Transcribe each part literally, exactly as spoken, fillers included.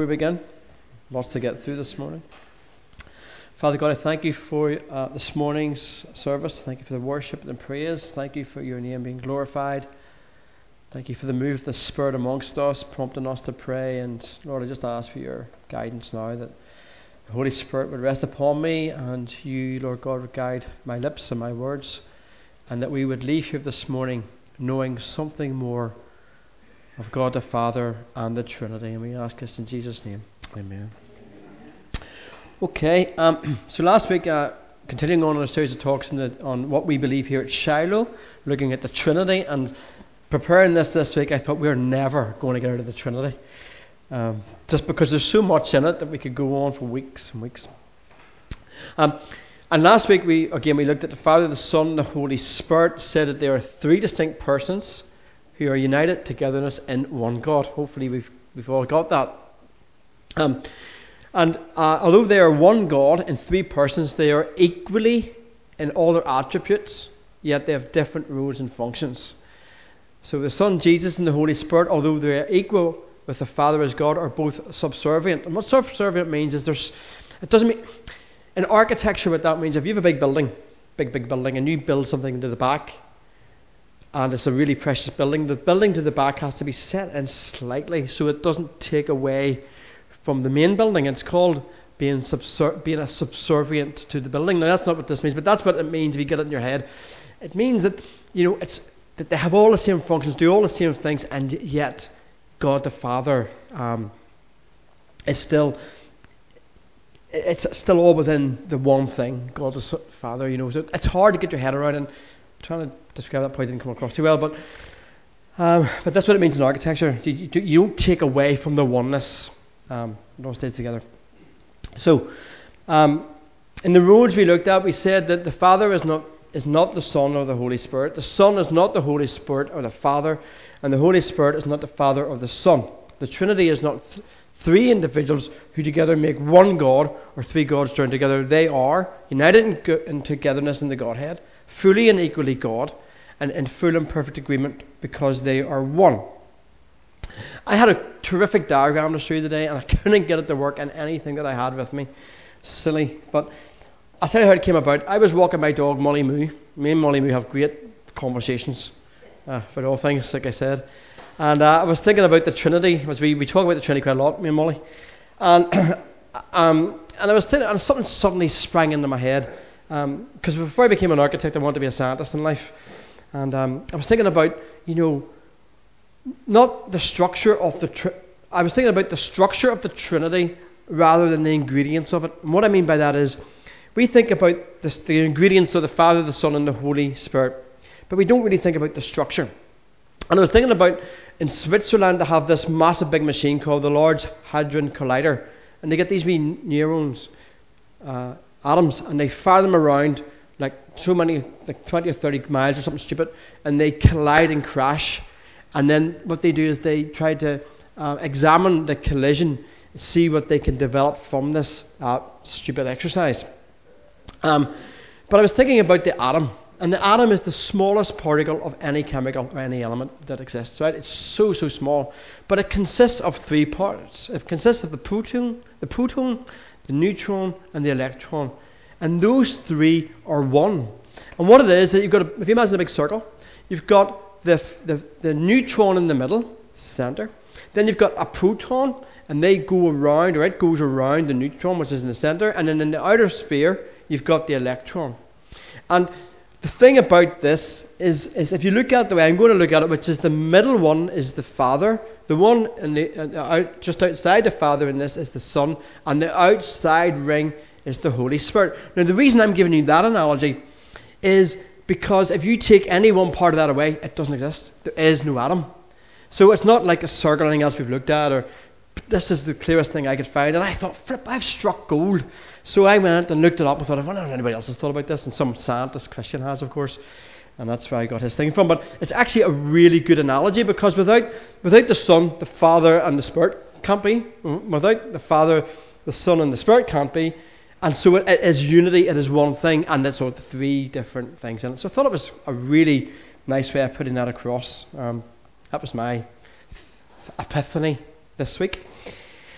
we begin. Lots to get through this morning. Father God, I thank you for uh, this morning's service. Thank you for the worship and praise. Thank you for your name being glorified. Thank you for the move of the Spirit amongst us, prompting us to pray. And Lord, I just ask for your guidance now, that the Holy Spirit would rest upon me, and you, Lord God, would guide my lips and my words, and that we would leave here this morning knowing something more of God the Father and the Trinity. And we ask this in Jesus' name. Amen. Okay, um, so last week, uh, continuing on in a series of talks on, the, on what we believe here at Shiloh, looking at the Trinity, and preparing this this week, I thought we were never going to get out of the Trinity. Um, just because there's so much in it that we could go on for weeks and weeks. Um, and last week, we again, we looked at the Father, the Son, and the Holy Spirit, said that there are three distinct persons who are united togetherness in one God. Hopefully we've we've all got that. Um, and uh, although they are one God in three persons, they are equally in all their attributes, yet they have different roles and functions. So the Son, Jesus, and the Holy Spirit, although they are equal with the Father as God, are both subservient. And what subservient means is there's, it doesn't mean, in architecture what that means, if you have a big building, big, big building, and you build something to the back, and it's a really precious building, the building to the back has to be set in slightly so it doesn't take away from the main building. It's called being subser- being a subservient to the building. Now that's not what this means, but that's what it means if you get it in your head. It means that, you know, it's that they have all the same functions, do all the same things, and yet God the Father um, is still, it's still all within the one thing, God the Father, you know. So it's hard to get your head around, and I'm trying to describe that point, didn't come across too well, but um, but that's what it means in architecture. You, you, you don't take away from the oneness. Um, it all stays together. So, um, in the roles we looked at, we said that the Father is not is not the Son or the Holy Spirit. The Son is not the Holy Spirit or the Father, and the Holy Spirit is not the Father or the Son. The Trinity is not th- three individuals who together make one God, or three gods joined together. They are united in, go- in togetherness in the Godhead, fully and equally God, and in full and perfect agreement because they are one. I had a terrific diagram to show you today, and I couldn't get it to work in anything that I had with me. Silly, but I'll tell you how it came about. I was walking my dog Molly Moo. Me and Molly Moo have great conversations uh, about all things, like I said. And uh, I was thinking about the Trinity, as we, we talk about the Trinity quite a lot, me and Molly. And um, and I was thinking, and something suddenly sprang into my head. Because um, before I became an architect, I wanted to be a scientist in life. And um, I was thinking about, you know, not the structure of the... Tri- I was thinking about the structure of the Trinity rather than the ingredients of it. And what I mean by that is, we think about this, the ingredients of the Father, the Son, and the Holy Spirit, but we don't really think about the structure. And I was thinking about, in Switzerland, they have this massive big machine called the Large Hadron Collider, and they get these wee neurons, uh, atoms, and they fire them around like so many, like twenty or thirty miles or something stupid, and they collide and crash. And then what they do is they try to uh, examine the collision, see what they can develop from this uh, stupid exercise. Um, but I was thinking about the atom, and the atom is the smallest particle of any chemical or any element that exists, right? It's so, so small, but it consists of three parts. It consists of the proton, the proton, the neutron, and the electron, and those three are one. And what it is, that you've got, a, if you imagine a big circle, you've got the, the, the neutron in the middle, center, then you've got a proton, and they go around, or it goes around the neutron, which is in the center, and then in the outer sphere, you've got the electron. And the thing about this is, is if you look at the way I'm going to look at it, which is the middle one is the Father, the one in the, uh, out, just outside the Father in this is the Son, and the outside ring is the Holy Spirit. Now the reason I'm giving you that analogy is because if you take any one part of that away, it doesn't exist. There is no atom. So it's not like a circle or anything else we've looked at, or this is the clearest thing I could find. And I thought, flip, I've struck gold. So I went and looked it up and thought, I wonder if anybody else has thought about this. And some scientist, Christian, has, of course. And that's where I got his thing from. But it's actually a really good analogy, because without without the Son, the Father and the Spirit can't be. Without the Father, the Son and the Spirit can't be. And so it, it is unity, it is one thing, and it's all three different things in it. So I thought it was a really nice way of putting that across. Um, that was my epiphany this week.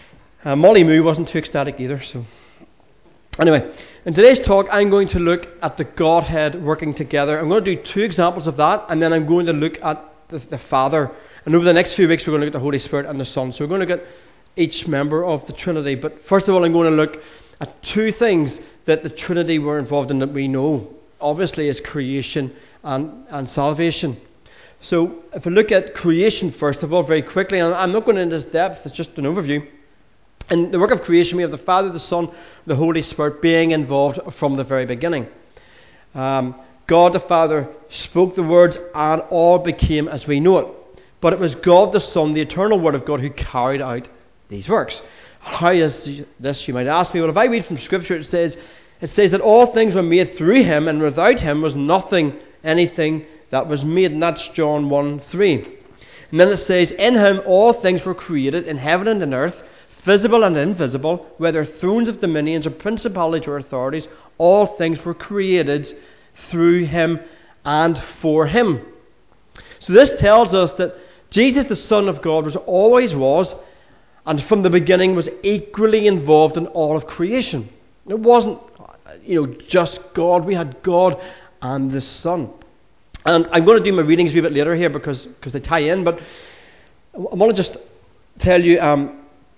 Uh, Molly Moo wasn't too ecstatic either. So, anyway, in today's talk, I'm going to look at the Godhead working together. I'm going to do two examples of that, and then I'm going to look at the, the Father. And over the next few weeks, we're going to look at the Holy Spirit and the Son. So we're going to look at each member of the Trinity. But first of all, I'm going to look at two things that the Trinity were involved in that we know. Obviously, is creation and, and salvation. So if we look at creation first of all, very quickly, and I'm not going into this depth, it's just an overview. In the work of creation, we have the Father, the Son, the Holy Spirit being involved from the very beginning. Um, God the Father spoke the words, and all became as we know it. But it was God the Son, the eternal Word of God, who carried out these works. How is this, you might ask me? Well, if I read from Scripture, it says, it says that all things were made through Him, and without Him was nothing, anything that was made. And that's John one three. And then it says, in Him all things were created, in heaven and in earth, visible and invisible, whether thrones of dominions or principalities or authorities, all things were created through Him and for Him. So this tells us that Jesus, the Son of God, was always was, and from the beginning was equally involved in all of creation. It wasn't, you know, just God. We had God and the Son. And I'm going to do my readings a wee bit later here because, because they tie in, but I want to just tell you, um,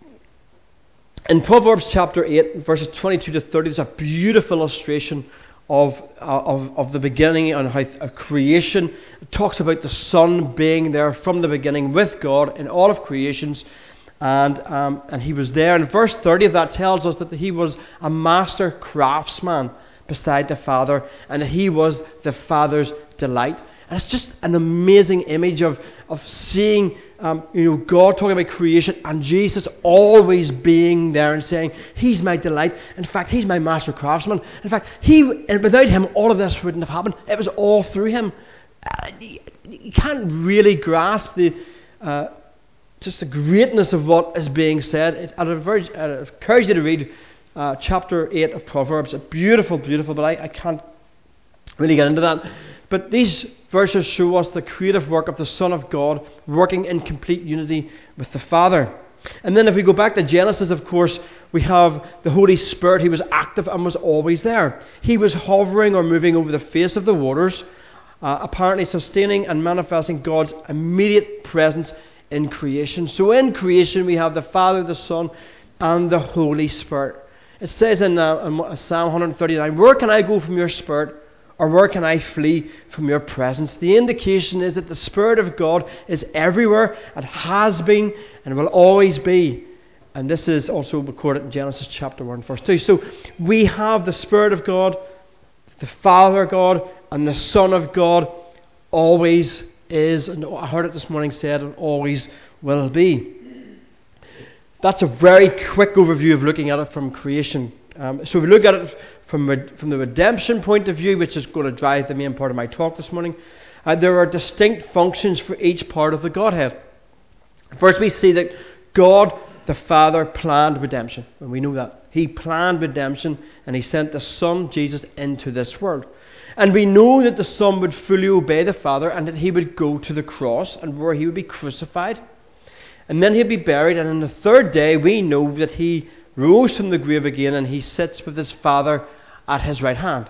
in Proverbs chapter eight, verses twenty-two to thirty, there's a beautiful illustration of uh, of, of the beginning and how uh, creation. It talks about the Son being there from the beginning with God in all of creations, and um, and He was there. And verse thirty of that tells us that He was a master craftsman beside the Father, and that He was the Father's delight. And it's just an amazing image of of seeing um, you know God talking about creation and Jesus always being there and saying, He's my delight. In fact, He's my master craftsman. In fact, He and without Him, all of this wouldn't have happened. It was all through Him. Uh, you, you can't really grasp the uh, just the greatness of what is being said. It, I'd, encourage, I'd encourage you to read uh, chapter eight of Proverbs. It's beautiful, beautiful, but I, I can't really get into that. But these verses show us the creative work of the Son of God working in complete unity with the Father. And then if we go back to Genesis, of course, we have the Holy Spirit. He was active and was always there. He was hovering or moving over the face of the waters, uh, apparently sustaining and manifesting God's immediate presence in creation. So in creation we have the Father, the Son, and the Holy Spirit. It says in, uh, in Psalm one thirty-nine, where can I go from your Spirit? Or where can I flee from your presence? The indication is that the Spirit of God is everywhere. It has been and will always be. And this is also recorded in Genesis chapter one, verse two. So we have the Spirit of God, the Father God, and the Son of God always is. And I heard it this morning said, and always will be. That's a very quick overview of looking at it from creation. Um, so if we look at it from, from the redemption point of view, which is going to drive the main part of my talk this morning, uh, there are distinct functions for each part of the Godhead. First, we see that God the Father planned redemption, and we know that. He planned redemption, and He sent the Son, Jesus, into this world. And we know that the Son would fully obey the Father, and that He would go to the cross, and where He would be crucified. And then He'd be buried, and on the third day, we know that He rose from the grave again, and He sits with His Father at His right hand.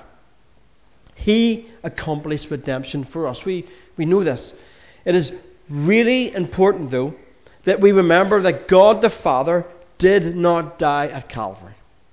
He accomplished redemption for us. We, we know this. It is really important, though, that we remember that God the Father did not die at Calvary.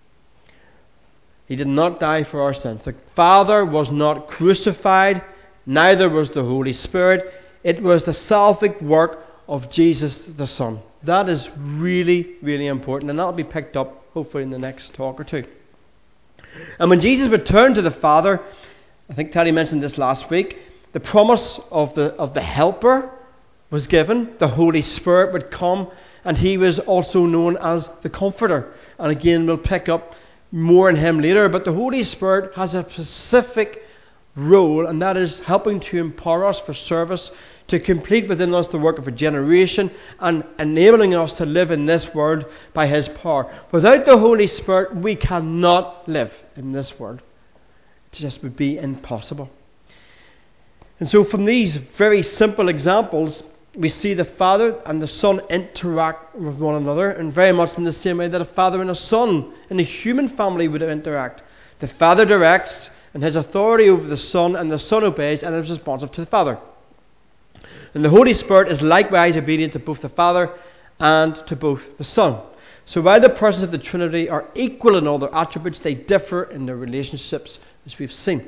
He did not die for our sins. The Father was not crucified, neither was the Holy Spirit. It was the salvific work of Jesus the Son. That is really, really important, and that'll be picked up hopefully in the next talk or two. And when Jesus returned to the Father, I think Teddy mentioned this last week, the promise of the of the Helper was given. The Holy Spirit would come, and He was also known as the Comforter. And again, we'll pick up more on Him later, but the Holy Spirit has a specific role, and that is helping to empower us for service, to complete within us the work of regeneration, and enabling us to live in this world by His power. Without the Holy Spirit, we cannot live in this world. It just would be impossible. And so from these very simple examples, we see the Father and the Son interact with one another, and very much in the same way that a father and a son in the human family would interact. The Father directs and has authority over the Son, and the Son obeys and is responsive to the Father. And the Holy Spirit is likewise obedient to both the Father and to both the Son. So while the persons of the Trinity are equal in all their attributes, they differ in their relationships, as we've seen.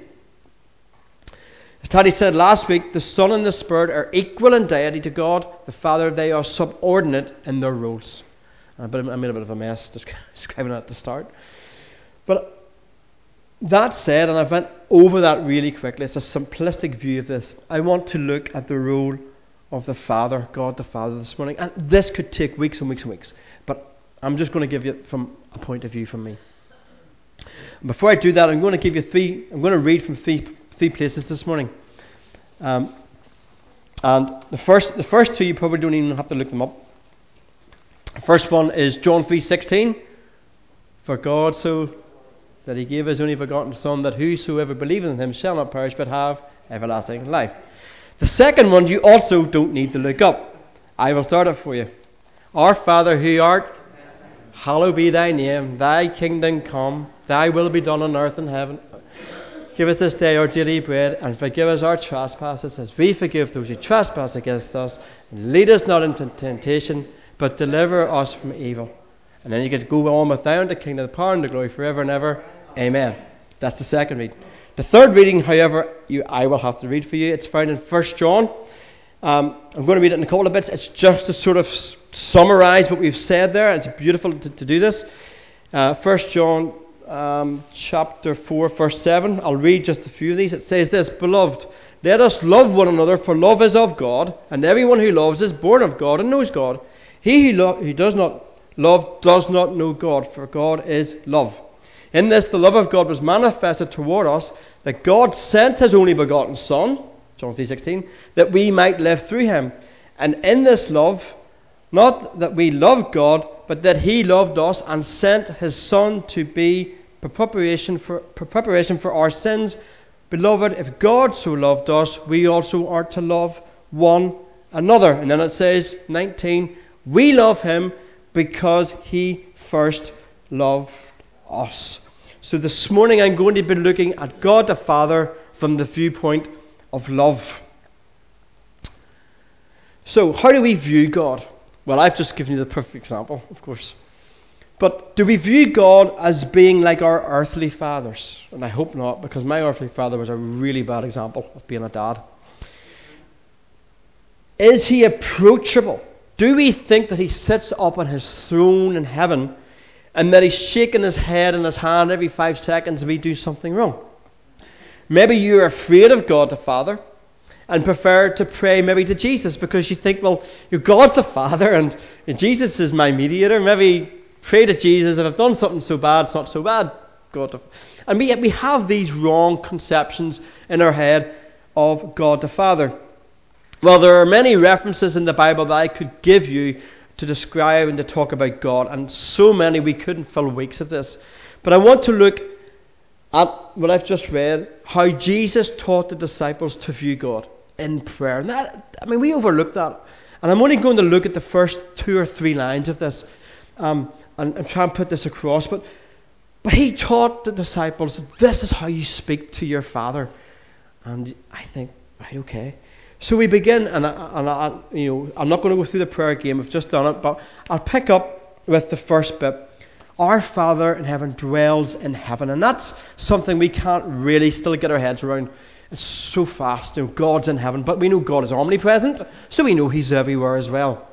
As Taddy said last week, the Son and the Spirit are equal in deity to God the Father. They are subordinate in their roles. I made a bit of a mess describing that at the start. But that said, and I've went over that really quickly, it's a simplistic view of this. I want to look at the role of the Father, God the Father, this morning. And this could take weeks and weeks and weeks. But I'm just going to give you it from a point of view from me. And before I do that, I'm going to give you three, I'm going to read from three Three places this morning, um, and the first, the first two you probably don't even have to look them up. The first one is John three sixteen. For God so that He gave His only begotten Son, that whosoever believeth in Him shall not perish but have everlasting life. The second one you also don't need to look up. I will start it for you. Our Father who art, hallowed be Thy name. Thy kingdom come. Thy will be done on earth and heaven. Give us this day our daily bread, and forgive us our trespasses, as we forgive those who trespass against us. And lead us not into temptation, but deliver us from evil. And then you get to go on with thine the kingdom, the power, and the glory forever and ever. Amen. That's the second reading. The third reading, however, you, I will have to read for you. It's found in First John. Um, I'm going to read it in a couple of bits. It's just to sort of summarise what we've said there. It's beautiful to, to do this. Uh, First John Um, chapter four, verse seven. I'll read just a few of these. It says this: Beloved, let us love one another, for love is of God, and everyone who loves is born of God and knows God. He who, lo- who does not love does not know God, for God is love. In this the love of God was manifested toward us, that God sent His only begotten Son, John three sixteen, that we might live through Him. And in this love, not that we loved God, but that He loved us and sent His Son to be preparation for, preparation for our sins. Beloved, if God so loved us, we also are to love one another. And then it says, nineteen, we love Him because He first loved us. So this morning I'm going to be looking at God the Father from the viewpoint of love. So, how do we view God? Well, I've just given you the perfect example, of course. But do we view God as being like our earthly fathers? And I hope not, because my earthly father was a really bad example of being a dad. Is He approachable? Do we think that He sits up on His throne in heaven and that He's shaking His head and His hand every five seconds if we do something wrong? Maybe you're afraid of God the Father and prefer to pray maybe to Jesus, because you think, well, you're God the Father and Jesus is my mediator. Maybe pray to Jesus, and I've done something so bad, it's not so bad. God the... And we, we have these wrong conceptions in our head of God the Father. Well, there are many references in the Bible that I could give you to describe and to talk about God, and so many we couldn't fill weeks of this. But I want to look at what I've just read, how Jesus taught the disciples to view God in prayer. And that, I mean, we overlook that. And I'm only going to look at the first two or three lines of this um, and, and try and put this across. But but He taught the disciples, this is how you speak to your Father. And I think, right, okay. So we begin, and, I, and I, you know, I'm not going to go through the prayer again, I've just done it, but I'll pick up with the first bit. Our Father in heaven dwells in heaven. And that's something we can't really still get our heads around. It's so fast. You know, God's in heaven, but we know God is omnipresent, so we know He's everywhere as well.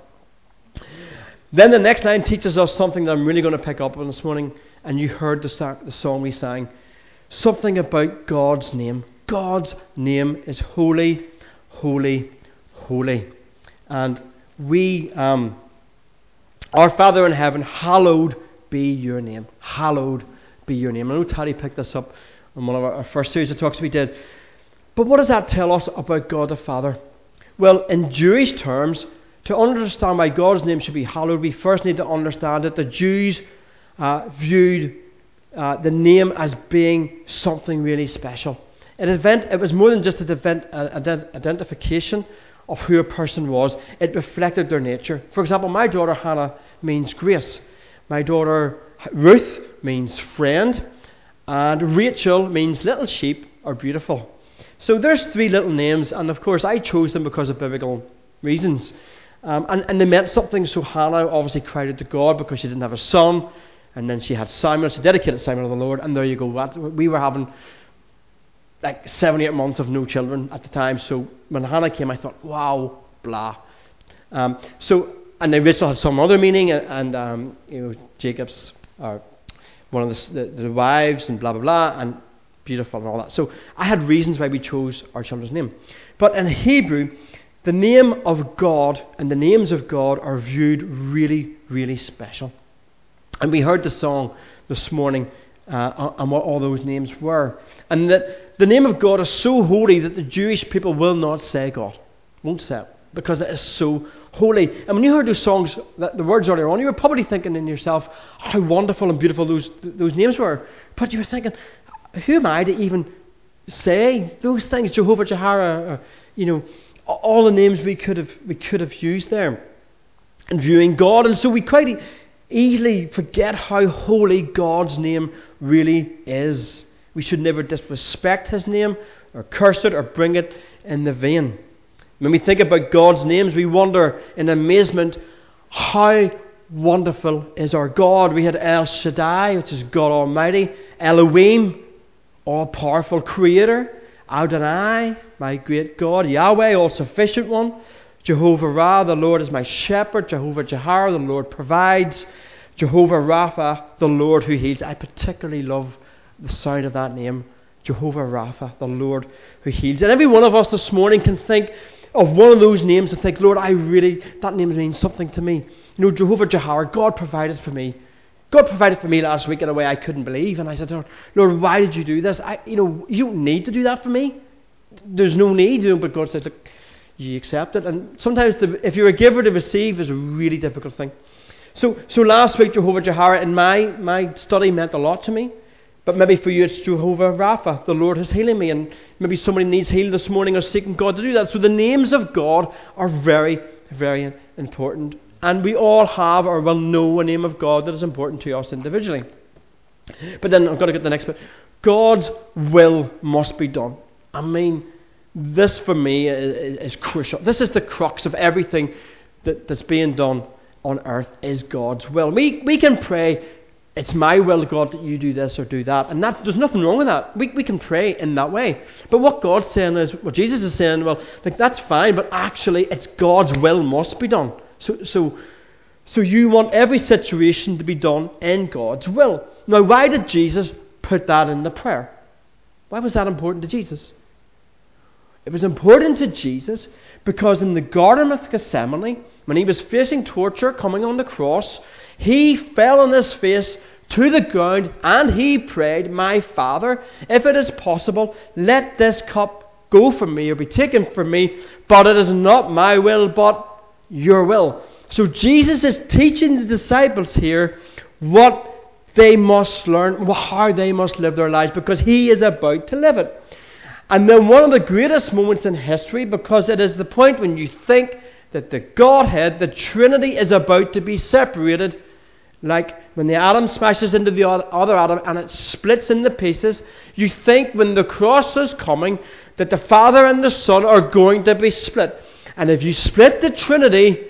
Then the next line teaches us something that I'm really going to pick up on this morning. And you heard the, song, the song we sang. Something about God's name. God's name is holy, holy, holy. And we, um, our Father in heaven, hallowed be your name. Hallowed be your name. I know Taddy picked this up in one of our, our first series of talks we did. But what does that tell us about God the Father? Well, in Jewish terms, to understand why God's name should be hallowed, we first need to understand that the Jews uh, viewed uh, the name as being something really special. It, event, it was more than just an event, uh, identification of who a person was. It reflected their nature. For example, my daughter Hannah means grace. My daughter Ruth means friend. And Rachel means little sheep are beautiful. So there's three little names, and of course I chose them because of biblical reasons. Um, and, and they meant something. So Hannah obviously cried out to God because she didn't have a son. And then she had Samuel. She dedicated Samuel to the Lord. And there you go. That, we were having like seven, eight months of no children at the time. So when Hannah came, I thought, wow, blah. Um, so, and then Rachel had some other meaning. And, um, you know, Jacob's, or one of the, the, the wives, and blah, blah, blah. And beautiful and all that. So I had reasons why we chose our children's name. But in Hebrew, the name of God and the names of God are viewed really, really special. And we heard the song this morning uh, on what all those names were. And that the name of God is so holy that the Jewish people will not say God. Won't say it. Because it is so holy. And when you heard those songs, the words earlier on, you were probably thinking in yourself how wonderful and beautiful those those names were. But you were thinking, who am I to even say those things? Jehovah Jireh, or, you know, all the names we could have we could have used there in viewing God. And so we quite e- easily forget how holy God's name really is. We should never disrespect His name or curse it or bring it in the vain. When we think about God's names, we wonder in amazement, how wonderful is our God. We had El Shaddai, which is God Almighty, Elohim, all-powerful Creator, Adonai, my great God, Yahweh, all-sufficient one, Jehovah Ra, the Lord is my shepherd, Jehovah Jireh, the Lord provides, Jehovah Rapha, the Lord who heals. I particularly love the sound of that name, Jehovah Rapha, the Lord who heals. And every one of us this morning can think of one of those names and think, Lord, I really, that name means something to me. You know, Jehovah Jireh, God provided for me. God provided for me last week in a way I couldn't believe. And I said, Lord, Lord, why did you do this? I, you know, you don't need to do that for me. There's no need, you know, but God said, look, you accept it. And sometimes the, if you're a giver, to receive is a really difficult thing. So so last week, Jehovah Jireh in my, my study meant a lot to me. But maybe for you it's Jehovah Rapha, the Lord is healing me. And maybe somebody needs healed this morning or seeking God to do that. So the names of God are very, very important. And we all have or will know a name of God that is important to us individually. But then I've got to get to the next bit. God's will must be done. I mean, this for me is, is crucial. This is the crux of everything that, that's being done on earth is God's will. We we can pray, it's my will, God, that you do this or do that. And that, there's nothing wrong with that. We we can pray in that way. But what God's saying is, what Jesus is saying, well, like that's fine, but actually it's God's will must be done. So, so, so you want every situation to be done in God's will. Now, why did Jesus put that in the prayer? Why was that important to Jesus? It was important to Jesus because in the Garden of Gethsemane, when he was facing torture coming on the cross, he fell on his face to the ground and he prayed, my Father, if it is possible, let this cup go from me or be taken from me, but it is not my will, but your will. So Jesus is teaching the disciples here what they must learn, how they must live their lives, because he is about to live it. And then one of the greatest moments in history, because it is the point when you think that the Godhead, the Trinity, is about to be separated, like when the atom smashes into the other atom and it splits into pieces, you think when the cross is coming that the Father and the Son are going to be split. And if you split the Trinity,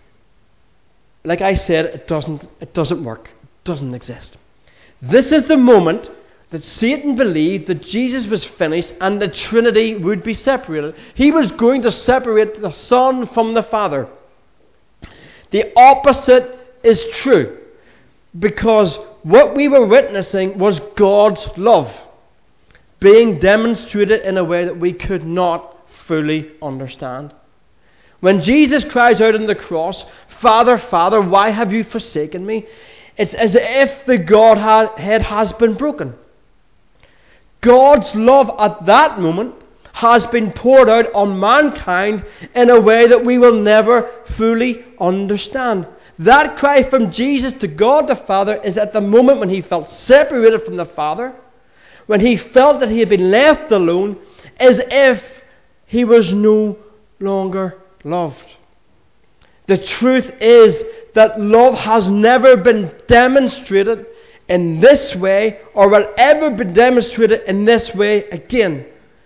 like I said, it doesn't it doesn't work. It doesn't exist. This is the moment that Satan believed that Jesus was finished and the Trinity would be separated. He was going to separate the Son from the Father. The opposite is true, because what we were witnessing was God's love being demonstrated in a way that we could not fully understand. When Jesus cries out on the cross, Father, Father, why have you forsaken me? It's as if the Godhead has been broken. God's love at that moment has been poured out on mankind in a way that we will never fully understand. That cry from Jesus to God the Father is at the moment when he felt separated from the Father, when he felt that he had been left alone, as if he was no longer loved. The truth is that love has never been demonstrated in this way or will ever be demonstrated in this way again.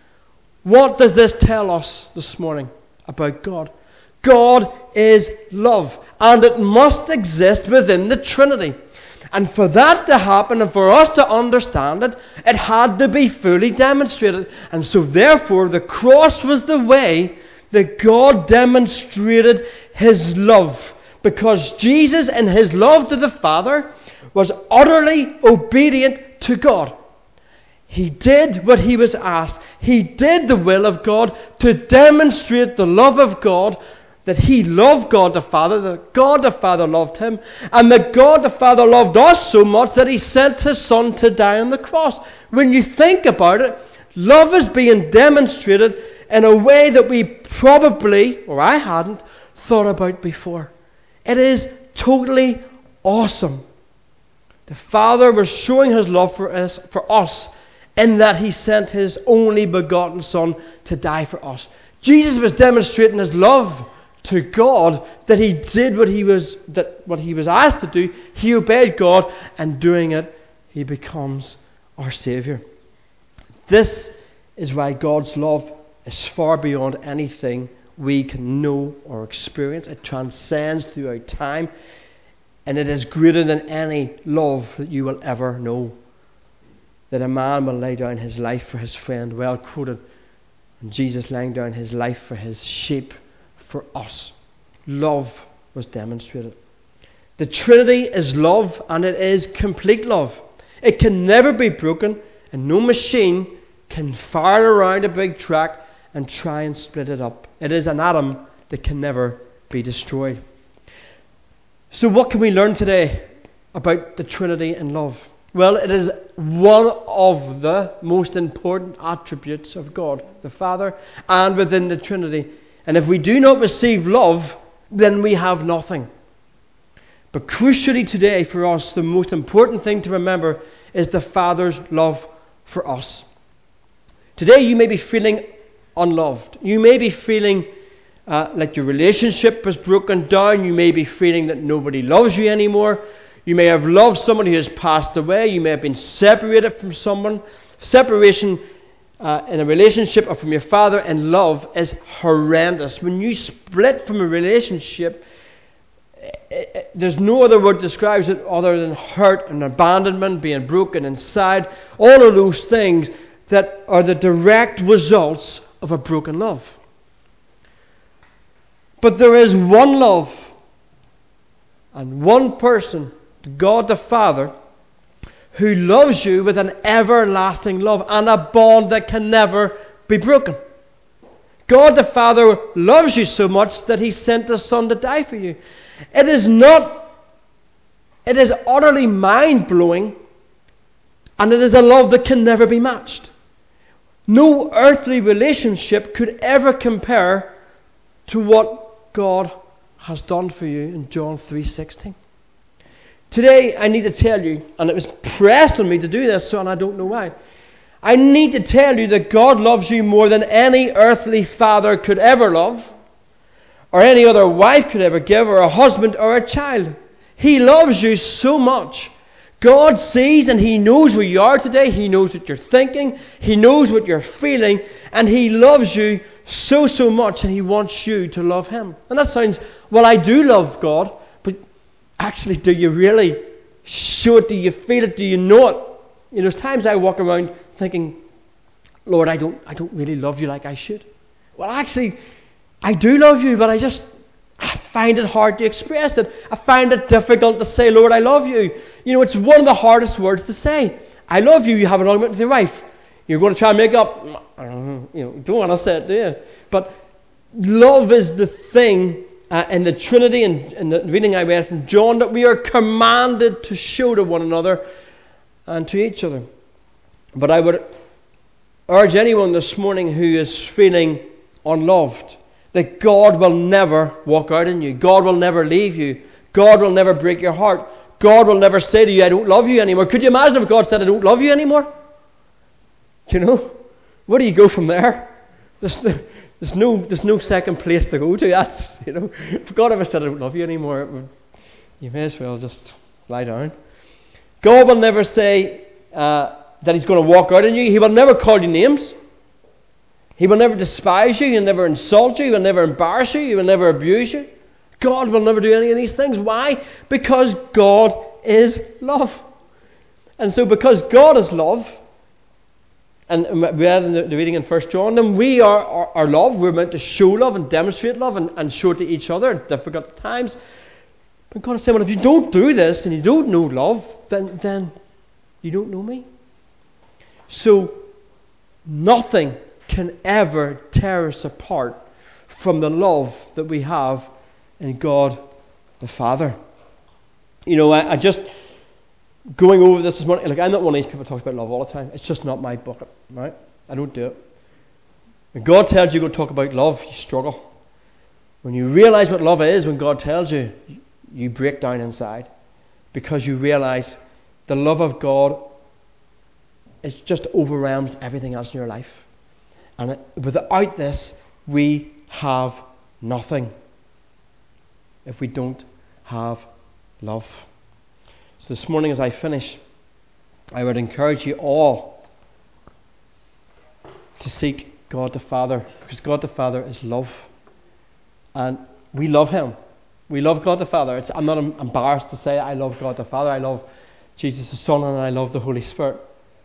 What does this tell us this morning about God? God is love, and it must exist within the Trinity. And for that to happen and for us to understand it, it had to be fully demonstrated. And so therefore the cross was the way that God demonstrated His love. Because Jesus in His love to the Father was utterly obedient to God. He did what He was asked. He did the will of God to demonstrate the love of God, that He loved God the Father, that God the Father loved Him, and that God the Father loved us so much that He sent His Son to die on the cross. When you think about it, love is being demonstrated in a way that we probably, or I hadn't, thought about before. It is totally awesome. The Father was showing His love for us, for us in that He sent His only begotten Son to die for us. Jesus was demonstrating His love to God, that He did what He was that what He was asked to do. He obeyed God, and doing it, He becomes our Saviour. This is why God's love is far beyond anything we can know or experience. It transcends throughout time, and it is greater than any love that you will ever know. That a man will lay down his life for his friend, well quoted, and Jesus laying down His life for His sheep, for us. Love was demonstrated. The Trinity is love, and it is complete love. It can never be broken, and no machine can fire around a big track and try and split it up. It is an atom that can never be destroyed. So what can we learn today about the Trinity and love? Well, it is one of the most important attributes of God, the Father, and within the Trinity. And if we do not receive love, then we have nothing. But crucially today for us, the most important thing to remember is the Father's love for us. Today you may be feeling unloved. You may be feeling uh, like your relationship was broken down. You may be feeling that nobody loves you anymore. You may have loved someone who has passed away. You may have been separated from someone. Separation uh, in a relationship or from your father in love is horrendous. When you split from a relationship, it, it, there's no other word that describes it other than hurt and abandonment, being broken inside. All of those things that are the direct results of a broken love. But there is one love and one person, God the Father, who loves you with an everlasting love and a bond that can never be broken. God the Father loves you so much that He sent His Son to die for you. It is not, it is utterly mind-blowing, and it is a love that can never be matched. No earthly relationship could ever compare to what God has done for you in John three sixteen. Today I need to tell you, and it was pressed on me to do this, so and I don't know why. I need to tell you that God loves you more than any earthly father could ever love, or any other wife could ever give, or a husband or a child. He loves you so much. God sees and He knows where you are today. He knows what you're thinking. He knows what you're feeling. And He loves you so, so much, and He wants you to love Him. And that sounds, well, I do love God, but actually, do you really show it? Do you feel it? Do you know it? You know, there's times I walk around thinking, Lord, I don't, I don't really love you like I should. Well, actually, I do love you, but I just I find it hard to express it. I find it difficult to say, Lord, I love you. You know, it's one of the hardest words to say. I love you. You have an argument with your wife. You're going to try and make up. I don't know, you know, don't want to say it, do you? But love is the thing uh, in the Trinity, and in the reading I read from John, that we are commanded to show to one another and to each other. But I would urge anyone this morning who is feeling unloved, that God will never walk out on you. God will never leave you. God will never break your heart. God will never say to you, I don't love you anymore. Could you imagine if God said, I don't love you anymore? Do you know? Where do you go from there? This, There's no, there's no second place to go to. That's, you know, if God ever said I don't love you anymore, it would, you may as well just lie down. God will never say uh, that He's going to walk out on you. He will never call you names. He will never despise you. He'll never insult you. He will never embarrass you. He will never abuse you. God will never do any of these things. Why? Because God is love. And so because God is love, and we read in the, the reading in First John, then we are, are, are love. We're meant to show love and demonstrate love and, and show it to each other at difficult times. But God is saying, well, if you don't do this and you don't know love, then, then you don't know me. So nothing can ever tear us apart from the love that we have in God the Father. You know, I, I just... Going over this this morning, like, I'm not one of these people who talks about love all the time. It's just not my bucket, right? I don't do it. When God tells you to go talk about love, you struggle. When you realize what love is, when God tells you, you break down inside. Because you realize the love of God, it just overwhelms everything else in your life. And it, without this, we have nothing. If we don't have love. So this morning as I finish, I would encourage you all to seek God the Father, because God the Father is love. And we love Him. We love God the Father. It's, I'm not embarrassed to say I love God the Father. I love Jesus the Son, and I love the Holy Spirit.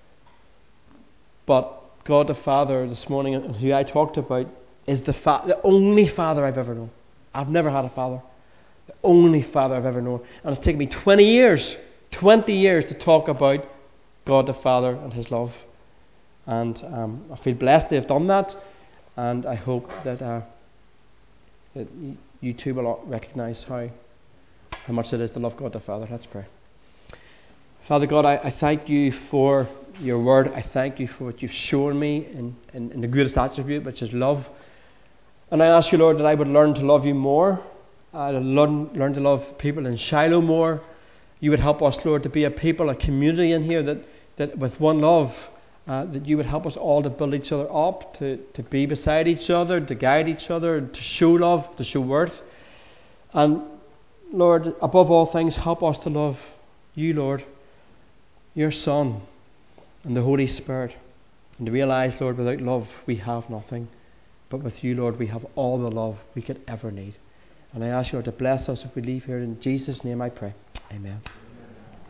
But God the Father this morning, and who I talked about, is the, fa- the only Father I've ever known. I've never had a father. The only Father I've ever known. And it's taken me twenty years, twenty years to talk about God the Father and His love. And um, I feel blessed to have done that. And I hope that, uh, that you, you too will recognise how, how much it is to love God the Father. Let's pray. Father God, I, I thank you for your word. I thank you for what you've shown me in, in, in the greatest attribute, which is love. And I ask you, Lord, that I would learn to love you more. I would learn, learn to love people in Shiloh more. You would help us, Lord, to be a people, a community in here that, that with one love, uh, that you would help us all to build each other up, to, to be beside each other, to guide each other, to show love, to show worth. And Lord, above all things, help us to love you, Lord, your Son, and the Holy Spirit. And to realise, Lord, without love we have nothing. But with you, Lord, we have all the love we could ever need. And I ask you, Lord, to bless us if we leave here. In Jesus' name I pray. Amen.